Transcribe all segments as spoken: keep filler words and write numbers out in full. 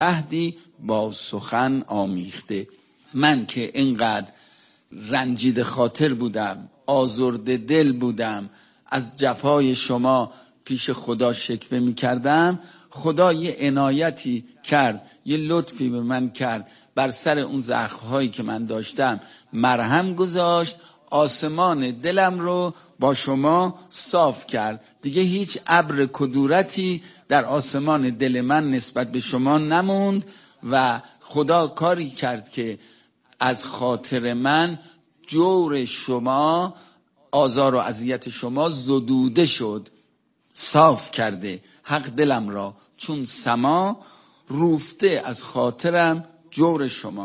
عهدی با سخن آمیخته. من که اینقدر رنجیده خاطر بودم، آزرده دل بودم، از جفای شما پیش خدا شکوه می کردم، خدا یه عنایتی کرد، یه لطفی به من کرد، بر سر اون زخم‌هایی که من داشتم مرهم گذاشت، آسمان دلم رو با شما صاف کرد. دیگه هیچ ابر کدورتی در آسمان دل من نسبت به شما نموند و خدا کاری کرد که از خاطر من جور شما، آزار و اذیت شما زدوده شد، صاف کرده. حق دلم را چون سما روفته از خاطرم جور شما.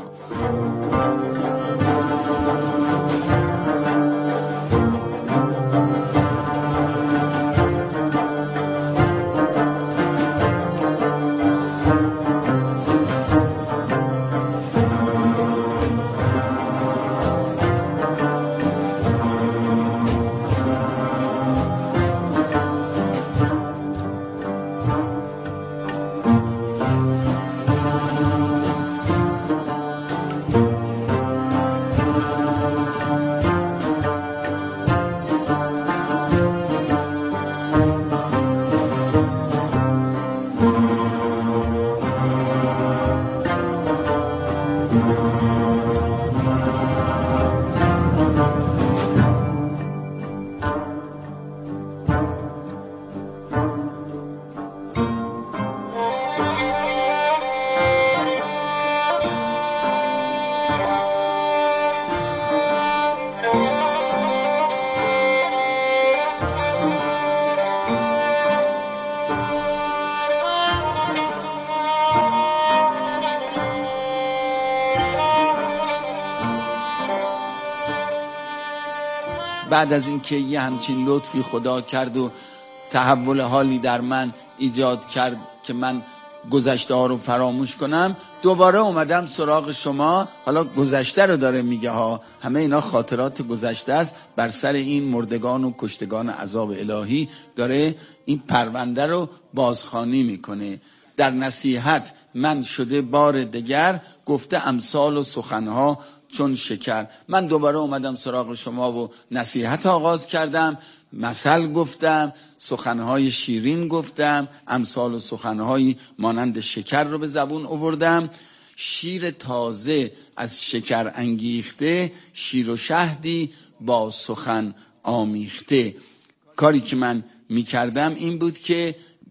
بعد از اینکه یه همچین لطفی خدا کرد و تحول حالی در من ایجاد کرد که من گذشته ها رو فراموش کنم، دوباره اومدم سراغ شما. حالا گذشته رو داره میگه ها، همه اینا خاطرات گذشته است. بر سر این مردگان و کشتگان عذاب الهی داره این پرونده رو بازخوانی میکنه. در نصیحت من شده بار دگر، گفته امثال و سخنها چون شکر. من دوباره اومدم سراغ شما و نصیحت آغاز کردم، مثل گفتم، سخنهای شیرین گفتم، امثال و سخنهای مانند شکر رو به زبون آوردم. شیر تازه از شکر انگیخته، شیر و شهدی با سخن آمیخته. کاری که من میکردم این بود که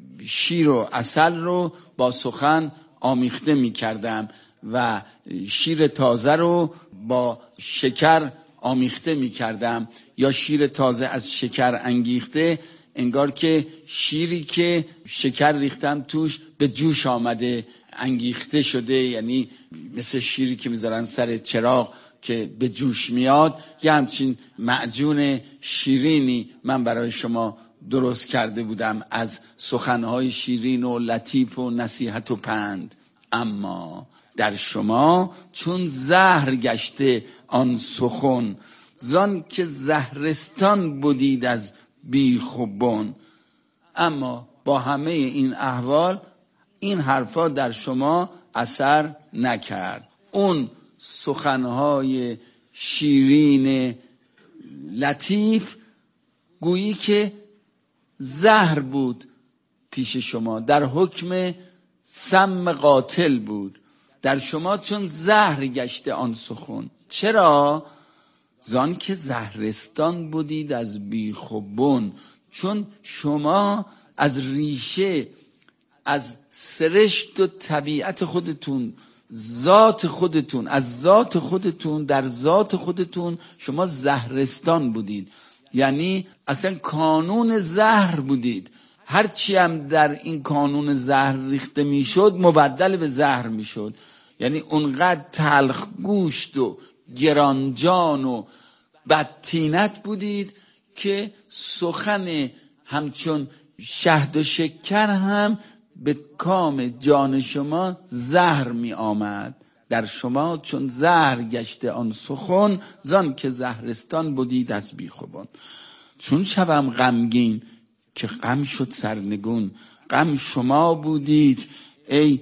شیر و عسل رو با سخن آمیخته میکردم و شیر تازه رو با شکر آمیخته می کردم، یا شیر تازه از شکر انگیخته، انگار که شیری که شکر ریختم توش به جوش آمده، انگیخته شده، یعنی مثل شیری که میذارن سر چراغ که به جوش میاد. یه همچین معجون شیرینی من برای شما درست کرده بودم از سخنهای شیرین و لطیف و نصیحت و پند. اما در شما چون زهر گشته آن سخن، زان که زهرستان بودید از بیخ و بن. اما با همه این احوال این حرفا در شما اثر نکرد. اون سخنهای شیرین لطیف گویی که زهر بود پیش شما، در حکم سم قاتل بود. در شما چون زهر گشته آن سخن. چرا؟ زان که زهرستان بودید از بیخ و بن. چون شما از ریشه، از سرشت و طبیعت خودتون، ذات خودتون، از ذات خودتون، در ذات خودتون شما زهرستان بودید، یعنی اصلا کانون زهر بودید. هرچی هم در این کانون زهر ریخته میشد مبدل به زهر میشد. یعنی اونقدر تلخ گوشت و گرانجان و بدتینت بودید که سخن همچون شهد و شکر هم به کام جان شما زهر می آمد. در شما چون زهر گشته آن سخن، زان که زهرستان بودید از بیخوبان. چون شبم غمگین که غم شد سرنگون، غم شما بودید ای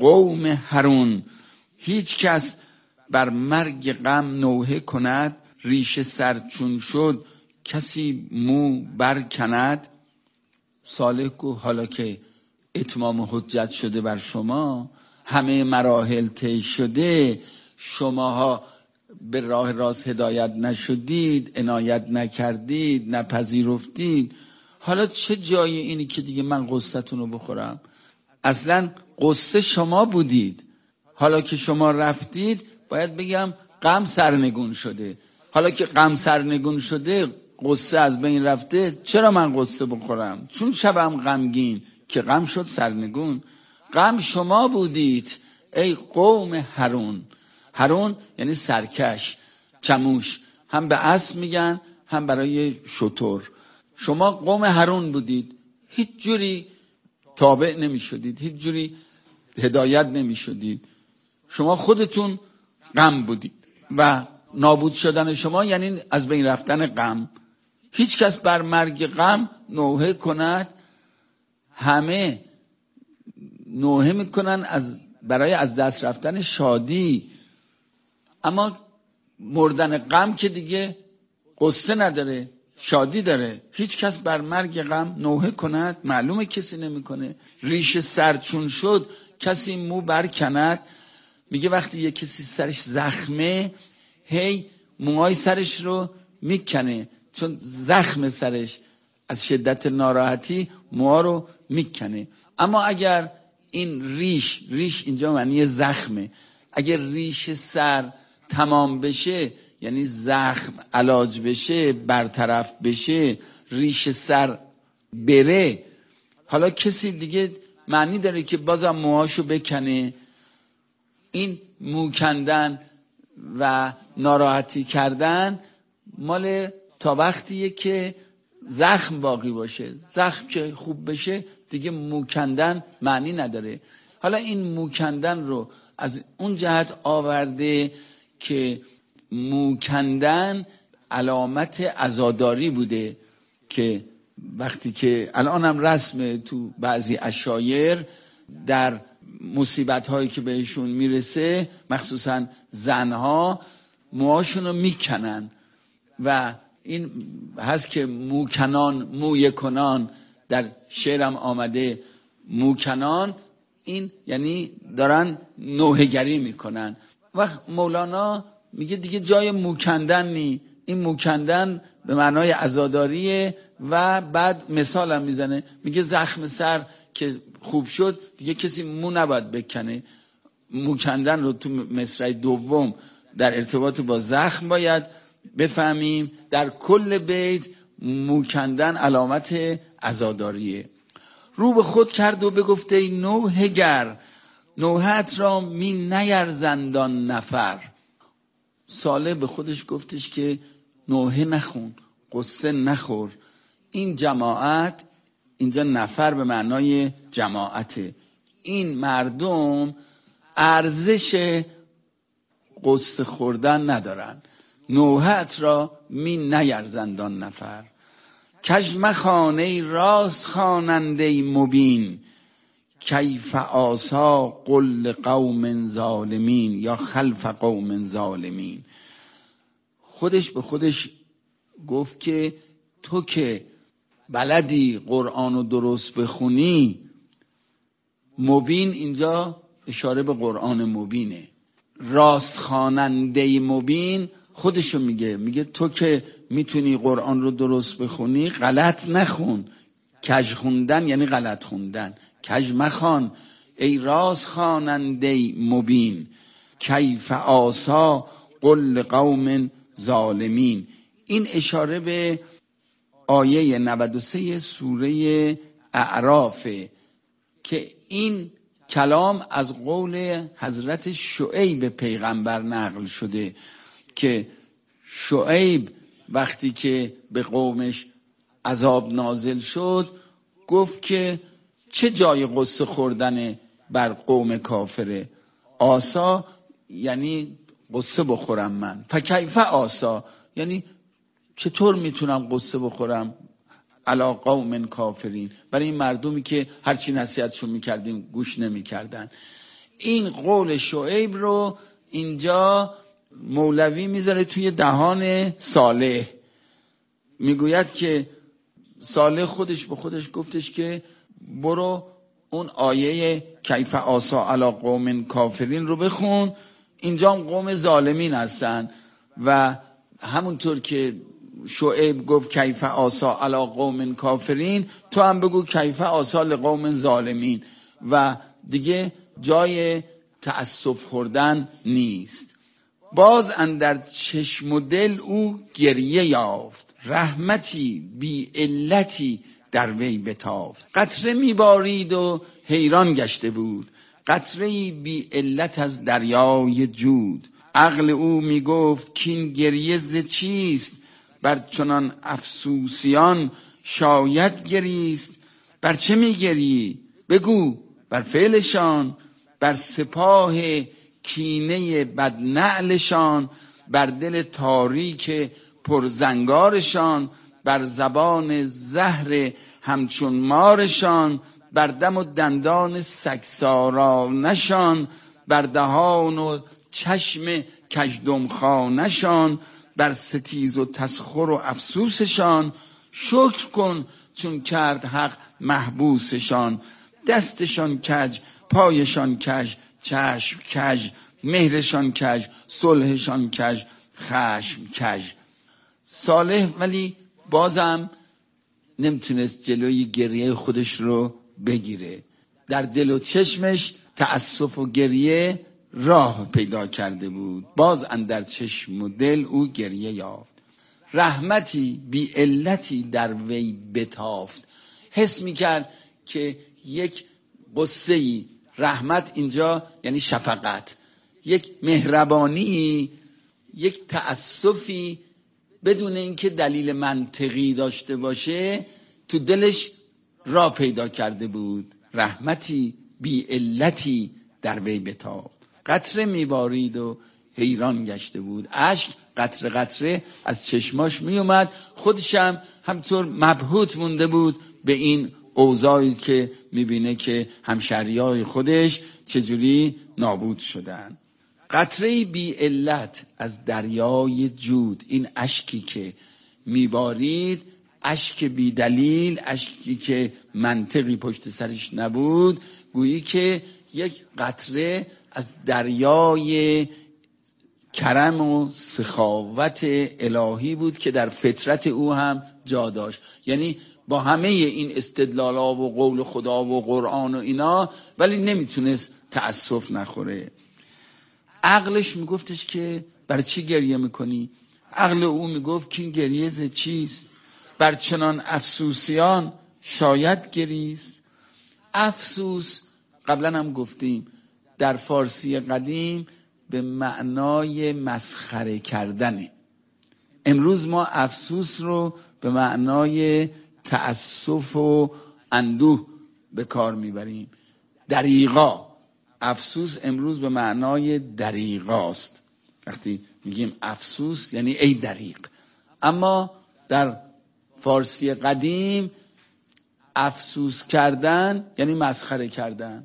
قوم هارون. هیچ کس بر مرگ غم نوحه کند، ریش سر چون شد کسی مو برکند. صالح گفت حالا که اتمام حجت شده بر شما، همه مراحل طی شده، شماها به راه راست هدایت نشدید، عنایت نکردید، نپذیرفتید، حالا چه جای اینی که دیگه من قصتون رو بخورم؟ اصلا قصه شما بودید، حالا که شما رفتید باید بگم غم سرنگون شده. حالا که غم سرنگون شده، قصه از بین رفته، چرا من قصه بخورم؟ چون شبم غمگین که غم شد سرنگون. غم شما بودید ای قوم هارون. هارون یعنی سرکش، چموش، هم به اسب میگن هم برای شتر. شما قوم هارون بودید، هیچ جوری تابع نمی شدید، هیچ جوری هدایت نمی شدید. شما خودتون غم بودید و نابود شدن شما یعنی از بین رفتن غم. هیچ کس بر مرگ غم نوحه کند، همه نوحه میکنن از برای از دست رفتن شادی، اما مردن غم که دیگه قصه نداره، شادی داره. هیچ کس بر مرگ غم نوحه کند، معلومه کسی نمیکنه. ریش سر چون شد کسی مو برکند. میگه وقتی یه کسی سرش زخمه، هی موهای سرش رو میکنه، چون زخم سرش از شدت ناراحتی موها رو میکنه. اما اگر این ریش، ریش اینجا معنی زخمه، اگر ریش سر تمام بشه یعنی زخم علاج بشه، برطرف بشه، ریش سر بره، حالا کسی دیگه معنی داره که بازم موهاشو بکنه. این مو کندن و ناراحتی کردن مال تا وقتیه که زخم باقی باشه. زخم که خوب بشه دیگه مو کندن معنی نداره. حالا این مو کندن رو از اون جهت آورده که مو کندن علامت عزاداری بوده، که وقتی که الان هم رسمه تو بعضی عشایر، در مصیبت هایی که بهشون میرسه مخصوصا زنها موهاشون رو میکنن و این هست که موکنان موی کنان، در شعرم آمده موکنان، این یعنی دارن نوحه‌گری میکنن. وقت مولانا میگه دیگه جای موکندن نی، این موکندن به معنای عزاداریه. و بعد مثال هم میزنه، میگه زخم سر که خوب شد دیگه کسی مو نباید بکنه. موکندن رو تو مصرع دوم در ارتباط با زخم باید بفهمیم. در کل بیت موکندن علامت عزاداریه. رو به خود کرد و بگفته ای نوحه گر، نوحت را می نیرزندان نفر. صالح به خودش گفتش که نوحه نخون، قصه نخور. این جماعت، اینجا نفر به معنای جماعته، این مردم ارزش قصه خوردن ندارن. نوحت را می نیرزندان نفر. کج مخانه راست خواننده مبین، کیف آسا قل قوم ظالمین یا خلف قوم ظالمین. خودش به خودش گفت که تو که بلدی قرآن رو درست بخونی، مبین اینجا اشاره به قرآن مبینه، راست خواننده مبین خودشو میگه، میگه تو که میتونی قرآن رو درست بخونی غلط نخون. کج خوندن یعنی غلط خوندن. کج مخوان ای راست خواننده مبین، کیف آسا قل قوم ظالمین. این اشاره به آیه نود و سه سوره اعرافه که این کلام از قول حضرت شعیب پیغمبر نقل شده که شعیب وقتی که به قومش عذاب نازل شد گفت که چه جای قصه خوردن بر قوم کافره. آسا یعنی قصه بخورم من، فکیف آسا یعنی چطور میتونم قصه بخورم علی قوم کافرین، برای این مردمی که هرچی نصیحتشون میکردیم گوش نمیکردن. این قول شعیب رو اینجا مولوی میذاره توی دهان صالح. میگوید که صالح خودش به خودش گفتش که برو اون آیه کیف آسا علی قوم کافرین رو بخون، اینجا قوم ظالمین هستن و همونطور که شعیب گفت کیف آسا علی قوم کافرین، تو هم بگو کیف آسا لقوم ظالمین و دیگه جای تأسف خوردن نیست. باز اندر چشم و دل او گریه یافت، رحمتی بی علتی در وی بتافت. قطره میبارید و حیران گشته بود، قطره بی علت از دریای جود. عقل او میگفت کین گریه ز چیست، بر چنان افسوسیان شاید گریست. بر چه میگری بگو بر فعلشان، بر سپاه کینه بدنعلشان، بر دل تاریک پرزنگارشان، بر زبان زهر همچون مارشان، بر دم و دندان سگسارانشان، بر دهان و چشم کژدمخانشان، بر ستیز و تسخر و افسوسشان. شکر کن چون کرد حق محبوسشان، دستشان کج پایشان کج، چشم کج مهرشان کج، صلحشان کج خشم کج. صالح ولی بازم نمیتونست جلوی گریه خودش رو بگیره، در دل و چشمش تأسف و گریه راه پیدا کرده بود. باز اندر چشم و دل او گریه یافت، رحمتی بی علتی در وی بتافت. حس میکرد که یک قصه‌ای، رحمت اینجا یعنی شفقت، یک مهربانی، یک تأسفی بدون اینکه دلیل منطقی داشته باشه تو دلش راه پیدا کرده بود. رحمتی بی علتی در وی بتافت. قطره میبارید و حیران گشته بود، اشک قطره قطره از چشماش میومد، خودشم همطور مبهوت مونده بود به این اوضاعی که میبینه که همشهریای خودش چجوری نابود شدن. قطره بی علت از دریای جود، این اشکی که میبارید اشک بی دلیل، اشکی که منطقی پشت سرش نبود، گویی که یک قطره از دریای کرم و سخاوت الهی بود که در فطرت او هم جا داشت. یعنی با همه این استدلالا و قول خدا و قرآن و اینا، ولی نمیتونست تأسف نخوره. عقلش میگفتش که بر چی گریه میکنی؟ عقل او میگفت که این گریه ز چیست؟ بر چنان افسوسیان شاید گریست. افسوس قبلا هم گفتیم در فارسی قدیم به معنای مسخره کردنه. امروز ما افسوس رو به معنای تأسف و اندوه به کار میبریم. دریغا، افسوس امروز به معنای دریغاست. وقتی میگیم افسوس یعنی ای دریغ، اما در فارسی قدیم افسوس کردن یعنی مسخره کردن.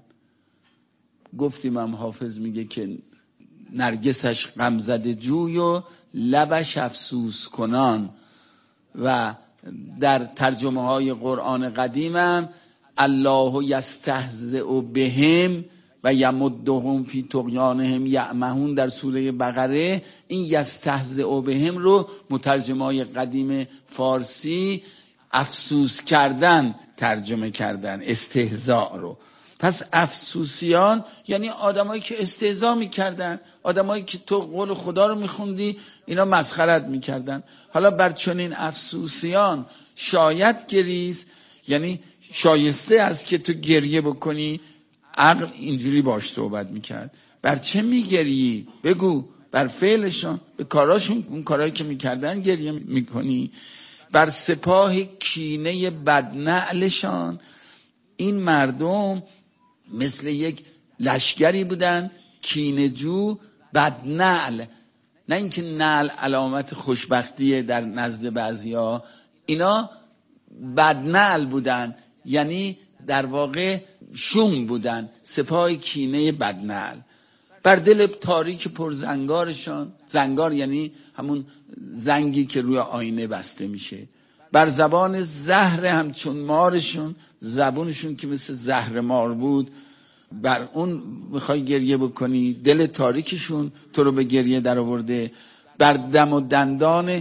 گفتیم هم حافظ میگه که نرگسش غمزده جوی و لبش افسوس کنان، و در ترجمه های قرآن قدیم هم الله یستهزئ بهم و یمدهم فی طغیانهم یعمهون در سوره بقره، این یستهزئ بهم رو مترجمای قدیم فارسی افسوس کردن ترجمه کردن، استهزاء رو. پس افسوسیان یعنی آدمایی که استهزا میکردن، آدمایی که تو قول خدا رو میخوندی اینا مسخرت میکردن. حالا بر چنین افسوسیان شاید گریست، یعنی شایسته است که تو گریه بکنی. عقل اینجوری باش صحبت میکرد. بر چه میگریی؟ بگو بر فعلشان، به کاراشون، اون کارهایی که میکردن گریه میکنی. بر سپاه کینه بدنعلشان، این مردم مثل یک لشگری بودن کینه‌جو، بدنعل، نه اینکه نعل علامت خوشبختیه در نزد بعضیا، اینا بدنعل بودن، یعنی در واقع شوم بودن، سپاه کینه بدنعل. بر دل تاریک پر زنگارشان، زنگار یعنی همون زنگی که روی آینه بسته میشه، بر زبان زهر همچون مارشون، زبونشون که مثل زهر مار بود، بر اون میخوای گریه بکنی، دل تاریکشون تو رو به گریه در آورده. بر دم و دندان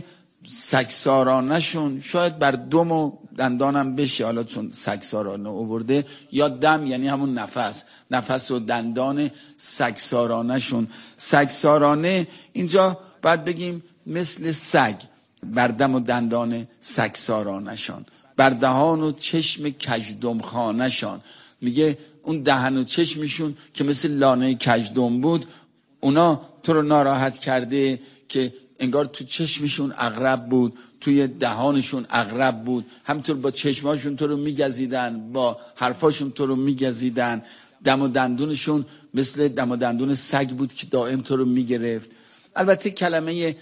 سگسارانشون، شاید بر دم و دندانم بشه حالا چون سگسارانه آورده، یا دم یعنی همون نفس، نفس و دندان سگسارانشون. سگسارانه اینجا باید بگیم مثل سگ، بر دم و دندان سگسارانشان، بر دهان و چشم کژدم خانشان. میگه اون دهن و چشمشون که مثل لانه کژدم بود، اونا تو رو ناراحت کرده که انگار تو چشمشون عقرب بود، توی دهانشون عقرب بود، همینطور با چشماشون تو رو میگزیدن، با حرفاشون تو رو میگزیدن. دم و دندونشون مثل دم و دندون سگ بود که دائم تو رو میگرفت. البته کلمه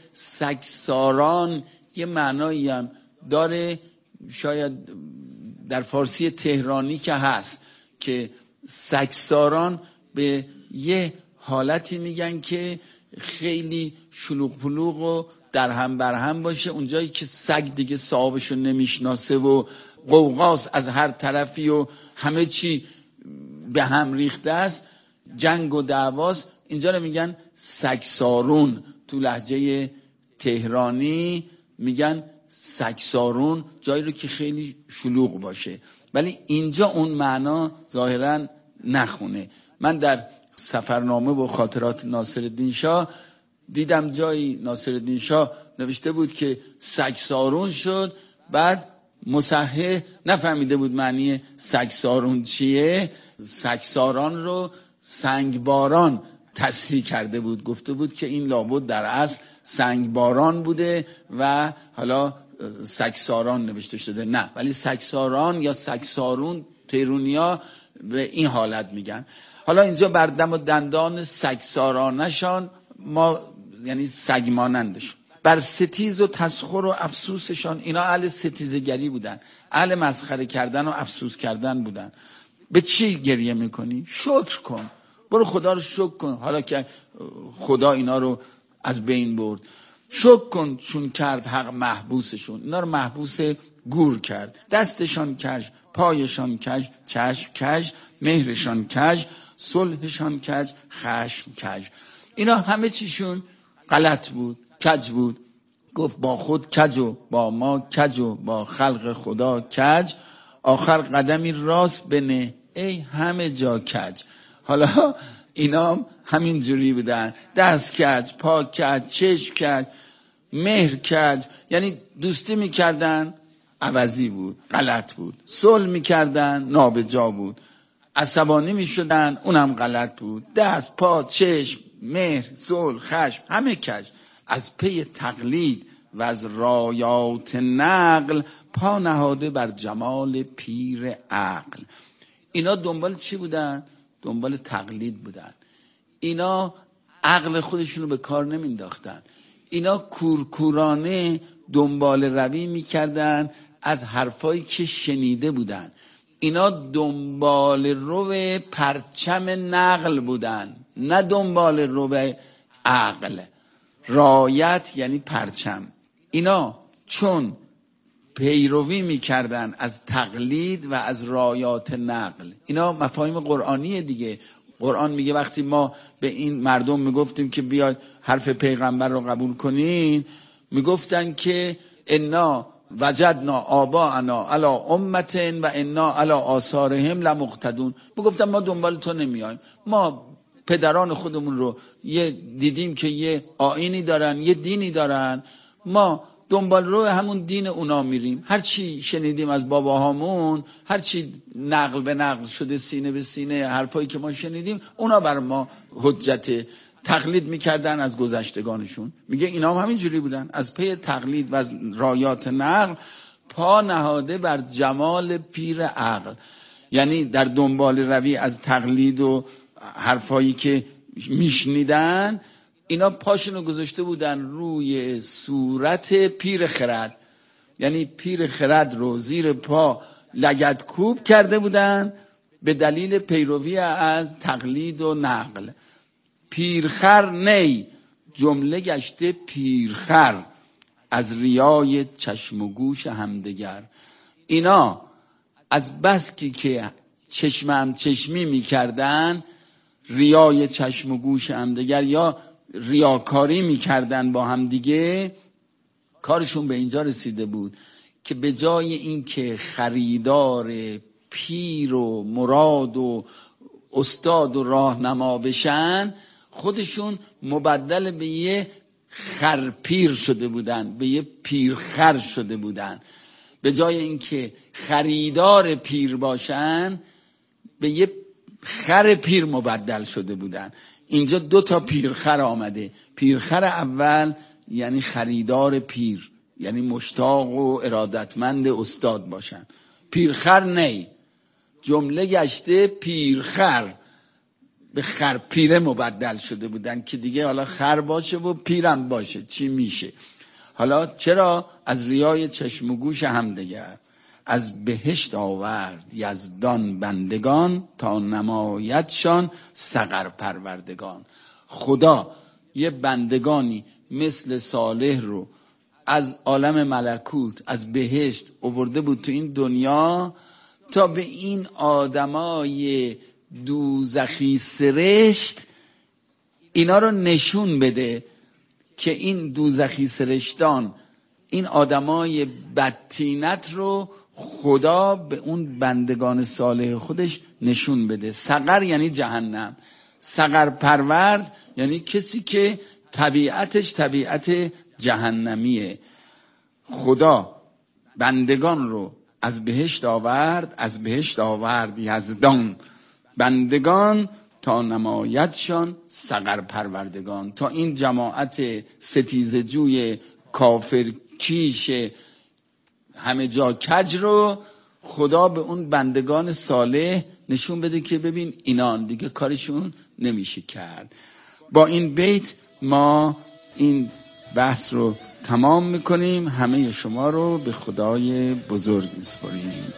سگساران یه معنایی هم داره، شاید در فارسی تهرانی که هست، که سگساران به یه حالتی میگن که خیلی شلوغ پلوغ و در هم بر هم باشه، اونجایی که سگ دیگه صاحبشو نمیشناسه و قوقاست از هر طرفی و همه چی به هم ریخته است، جنگ و دعواست، اینجا رو میگن سگسارون. تو لهجه تهرانی میگن سگسارون، جایی رو که خیلی شلوغ باشه، ولی اینجا اون معنا ظاهرا نخونه. من در سفرنامه و خاطرات ناصرالدین شاه دیدم جایی ناصرالدین شاه نوشته بود که سگسارون شد، بعد مصحح نفهمیده بود معنی سگسارون چیه، سگساران رو سنگباران تصحیح کرده بود، گفته بود که این لابد در اصل سنگباران بوده و حالا سگساران نوشته شده. نه، ولی سگساران یا سگسارون تهرونیا به این حالت میگن. حالا اینجا بر دم و دندان سگسارانشان، ما یعنی سگ مانندشون، بر ستیز و تسخر و افسوسشان، اینا اهل ستیزگری بودن، اهل مسخره کردن و افسوس کردن بودن. به چی گریه میکنی؟ شکر کن، برو خدا رو شکر کن، حالا که خدا اینا رو از بین برد. شکر کن چون کرد حق محبوسشون، اینا رو محبوس گور کرد. دستشان کج، پایشان کج، چشم کج، مهرشان کج، صلحشان کج، خشم کج. اینا همه چیشون غلط بود، کج بود. گفت با خود کج و با ما کج و با خلق خدا کج، آخر قدمی راست بنه ای همه جا کج. حالا اینا هم همین جوری بودن، دست کج، پا کج، چشم کج، مهر کج، یعنی دوستی میکردن عوضی بود، غلط بود. صلح میکردن نابجا بود. عصبانی میشدن اونم غلط بود. دست، پا، چشم، مهر، صلح، خشم همه کج. از پی تقلید و از رایات نقل، پا نهاده بر جمال پیر عقل. اینا دنبال چی بودن؟ دنبال تقلید بودن. اینا عقل خودشونو به کار نمینداختن. اینا کورکورانه دنبال روی میکردن از حرفایی که شنیده بودن. اینا دنبال رو پرچم نقل بودن، نه دنبال رو عقل. رایت یعنی پرچم. اینا چون پیروی میکردن از تقلید و از رایات نقل، اینا مفاهیم قرآنیه دیگه. قرآن میگه وقتی ما به این مردم میگفتیم که بیاید حرف پیغمبر رو قبول کنین، میگفتن که انا وجدنا آباءنا علی امت و انا علی آثارهم لمقتدون. میگفتن ما دنبال تو نمیایم، ما پدران خودمون رو یه دیدیم که یه آیینی دارن، یه دینی دارن، ما دنبال رو همون دین اونا میریم. هر چی شنیدیم از باباهامون، هر چی نقل به نقل شده سینه به سینه، حرفایی که ما شنیدیم، اونا بر ما حجت. تقلید میکردن از گذشتگانشون. میگه اینا هم همین جوری بودن، از پی تقلید و از رایات نقل، پا نهاده بر جمال پیر عقل. یعنی در دنبال روی از تقلید و حرفایی که میشنیدن، اینا پاشونو گذاشته بودن روی صورت پیر خرد. یعنی پیر خرد رو زیر پا لگد کوب کرده بودن به دلیل پیروی از تقلید و نقل. پیرخر نی، جمله گشته پیرخر از ریای چشم و گوش همدگر. اینا از بسکی که چشم هم چشمی میکردن، ریای چشم و گوش همدگر یا ریاکاری میکردن با هم دیگه، کارشون به اینجا رسیده بود که به جای این که خریدار پیر و مراد و استاد و راهنما بشن، خودشون مبدل به یه خرپیر شده بودن، به یه پیرخر شده بودن. به جای اینکه خریدار پیر باشن، به یه خر پیر مبدل شده بودن. اینجا دو تا پیرخر آمده. پیرخر اول یعنی خریدار پیر، یعنی مشتاق و ارادتمند استاد باشن. پیرخر نی، جمله گشته پیرخر، به خر پیره مبدل شده بودن که دیگه حالا خر باشه و پیرم باشه چی میشه. حالا چرا؟ از ریای چشم و گوش همدگر. از بهشت آورد یزدان بندگان، تا نمایدشان سقر پروردگان. خدا یه بندگانی مثل صالح رو از عالم ملکوت، از بهشت آورده بود تو این دنیا تا به این آدمای دوزخی سرشت اینا رو نشون بده که این دوزخی سرشتان، این آدمای بدتینت رو خدا به اون بندگان صالح خودش نشون بده. سقر یعنی جهنم، سقر پرورد یعنی کسی که طبیعتش طبیعت جهنمیه. خدا بندگان رو از بهشت آورد، از بهشت آورد یزدان بندگان، تا نمایدشان سقر پروردگان. تا این جماعت ستیزه جوی کافر کیش همه جا کج رو خدا به اون بندگان صالح نشون بده که ببین اینان دیگه کارشون نمیشه کرد. با این بیت ما این بحث رو تمام میکنیم. همه شما رو به خدای بزرگ میسپاریم.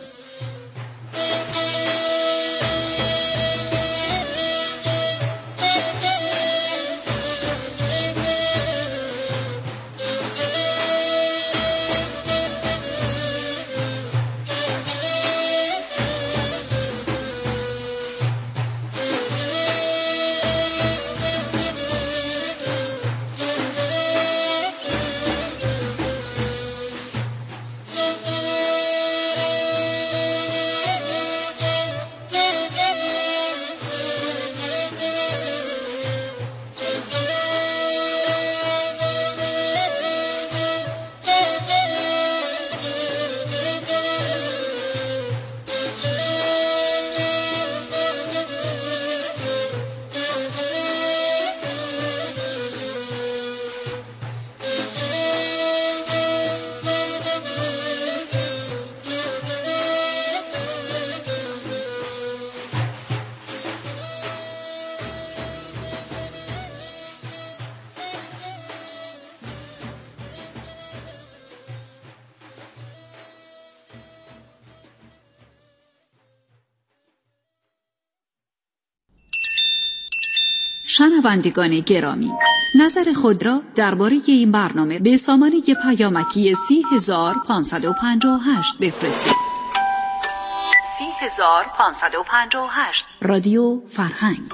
شنوندگان گرامی، نظر خود را درباره این برنامه به سامانه پیامکی سی هزار پانصد و پنجاه و هشت بفرستید. سی هزار پانصد و پنجاه و هشت رادیو فرهنگ.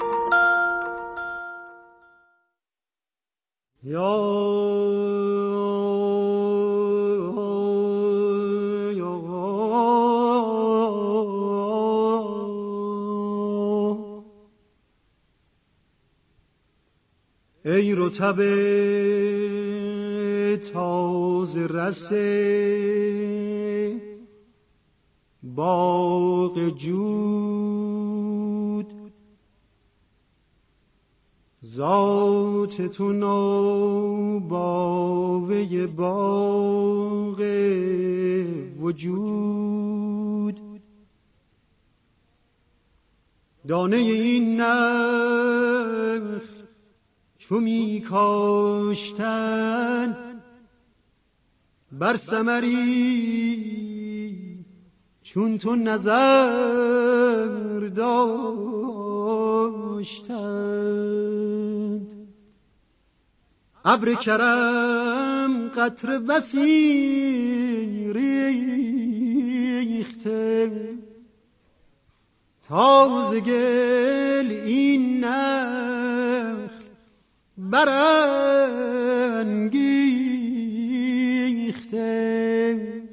ای رطب تازه رس باغ جود، ذات تو نوباوه باغ وجود. دانه این نخل چو می کاشتن بر ثمری چون تو نظر برداشتند. ابر کرم قطره بسی ریخته، تازه گل این نخل برانگیخته.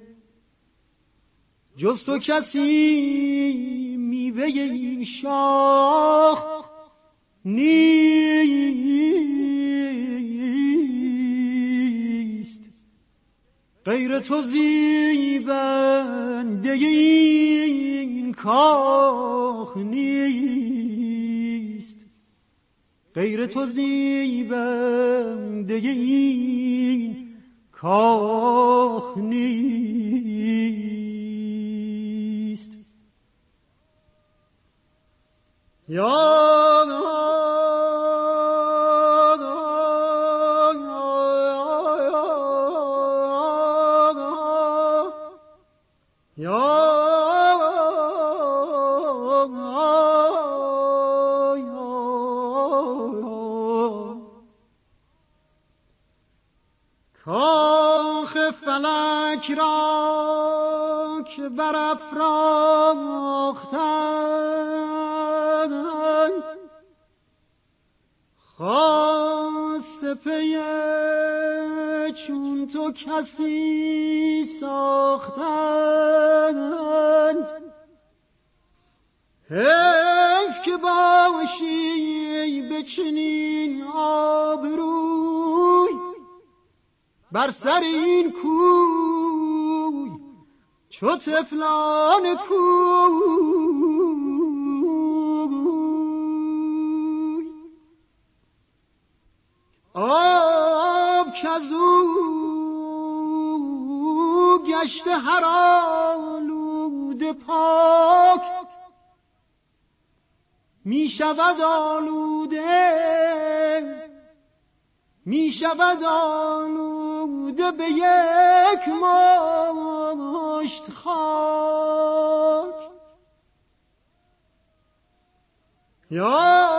جز تو کسی میوه این شاخ نیست، غیر تو زیبنده این کاخ نیست، غیر تو زیبنده این کاخ نیست. یا کاخ فلک را که برافراختند، خواست پی چون تو کسی ساختند. حیف که باشی به چنین آبروی، بر سر این کوی چو طفلان کوی. آب کزو گشته هر آلوده پاک، می شود آلوده می شود آلوده به یک مشت خاک. یا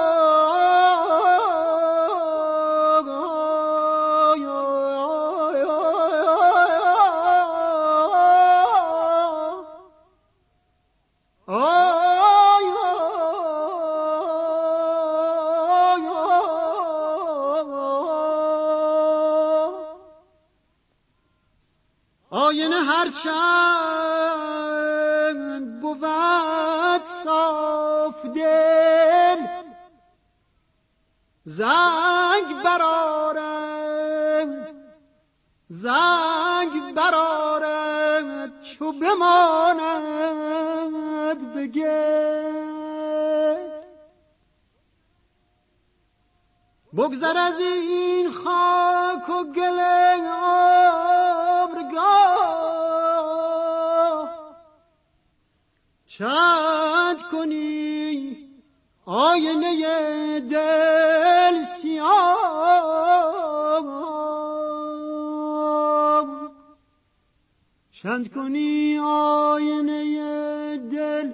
آینه هرچند بود صاف دل، زنگ برآرد زنگ برآرد چو بماند به گل. بگذر از این خاک و گل چند کنی آینه دل سیاه، چند کنی آینه دل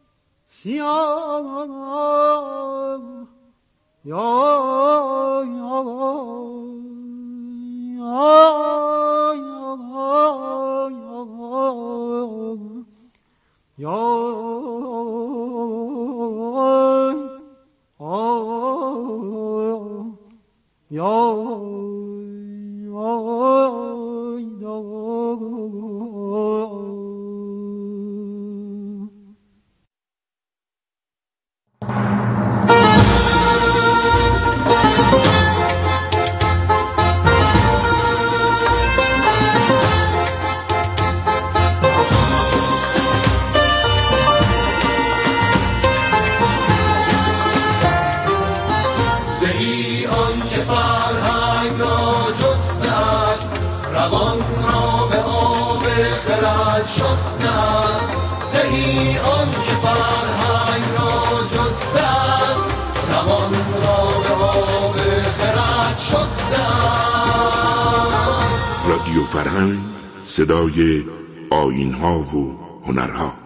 سیاه. یا یا یا روان را به آب خرد شسته است، زهی آن که فرهنگ را جسته است، روان را به آب خرد شسته است. رادیو فرهنگ، صدای آیین‌ها و هنرها.